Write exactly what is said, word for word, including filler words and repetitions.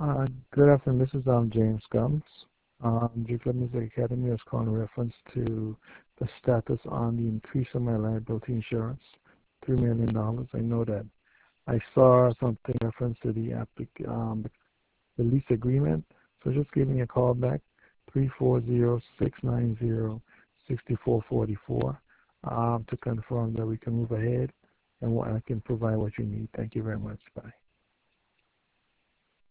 Uh, good afternoon. This is um, James Gums. Um, Duke Music Academy is calling in reference to the status on the increase of my liability insurance, three million dollars. I know that I saw something in reference to the, applic- um, the lease agreement, so just give me a call back, three four zero, six nine zero, six four four four, um, to confirm that we can move ahead and what I can provide what you need. Thank you very much. Bye.